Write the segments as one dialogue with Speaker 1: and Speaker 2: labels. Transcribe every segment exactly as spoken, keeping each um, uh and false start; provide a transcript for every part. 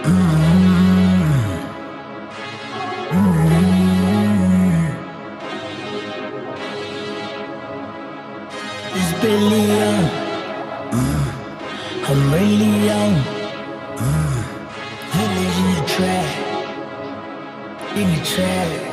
Speaker 1: It's Billy Young. Mm. I'm really young. Mm. Village in the trap. In the trap.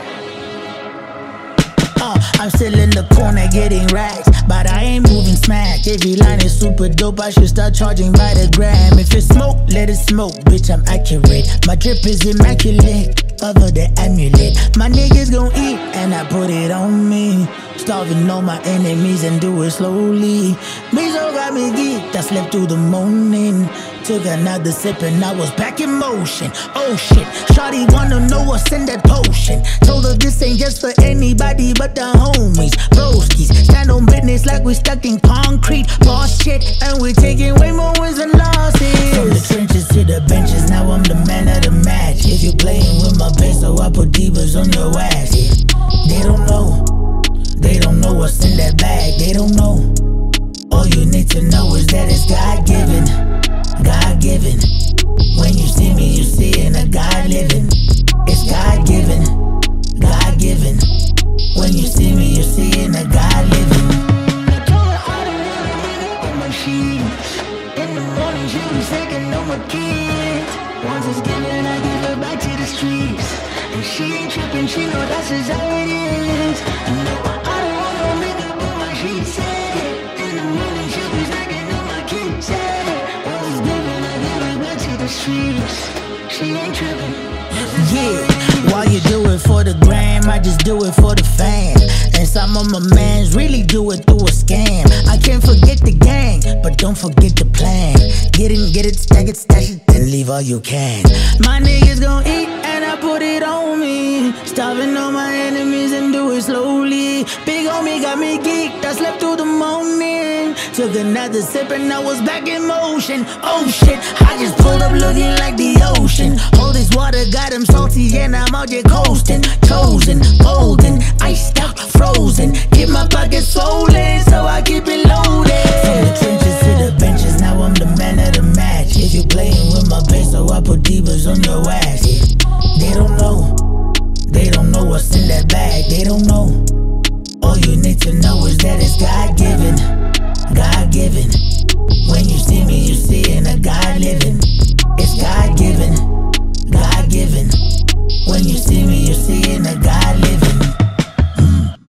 Speaker 1: Uh, I'm still in the corner getting racks, but I ain't moving smack. Every line is super dope, I should start charging by the gram. If it's smoke, let it smoke, bitch, I'm accurate. My drip is immaculate, cover the amulet. My niggas gon' eat, and I put it on me. Starving all my enemies and do it slowly. Mizo got me geeked, I slept through the morning. Took another sip and I was back in motion. Oh shit, shawty wanna know what's in that potion. Told her this ain't just for anybody but the homies. Broskies, stand on business like we stuck in concrete. Boss shit, and we're taking way more wins than losses. From the trenches to the benches, now I'm the man of the match. If you're playing with my peso, I put divas on your ass. Yeah. They don't know, they don't know what's in that bag. They don't know. All you need to know is that it's God-given. God-given. When you see me, you seeing a God living. It's God-given. God-given. When you see me, you seeing a God living. I told her I don't wanna hang up on my sheets. In the morning, she was taking on my kids. Once it's given, I give her back to the streets. And she ain't tripping, she know that's just how it is. No, I don't wanna hang up on my sheets. In the morning, she was taking on my kids. Streets. She ain't tripping. Yeah, while you do it for the gram, I just do it for the fam. And some of my mans really do it through a scam. I can't forget the gang, but don't forget the plan. Get it, get it, stack it, stash it, then leave all you can. My niggas gon' eat and I put it on me. Starving all my enemies and do it slowly. Big homie got me geeked, I slept through the morning. Took another sip and I was back in motion. Oh shit, I just pulled up looking like the ocean. All this water got him salty and I'm out here coasting. Chosen, golden, iced out, frozen. Keep my pockets swollen, so I keep it loaded. From the trenches to the benches, now I'm the man of the match. If you're playing with my peso, I put divas on your ass. Yeah. They don't know, they don't know what's in that bag. They don't know. All you need to know is that it's God-given. God-given. When you see me, you seeing a God living.